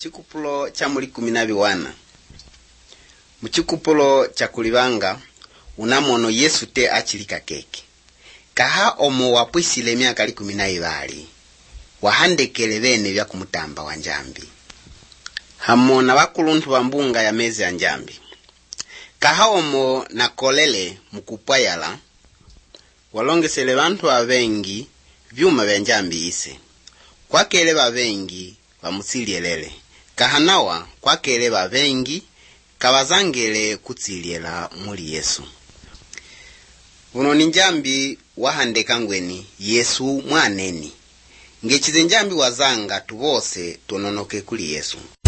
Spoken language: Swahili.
Chikupulo cha muli 12. Muchikupulo cha kulibanga unamono Yesu te achilika keke. Kaha omo wapwisile myaka 12 wahandekele bene bya kumutamba wa njambi. Hamona bakuluntu bambunga ya mezi ya njambi. Kaha omo nakolele mukupwayala walongesele bantu abengi vyuma bya njambi ise. Kwakele babengi bamutsilielele. Kahanawa kwakele babengi kabazangele kutsiliela muli Yesu. Uno ni njambi wahandeka ngweni Yesu mwaneni. Ngechize njambi wazanga tubose tononoke kuli Yesu.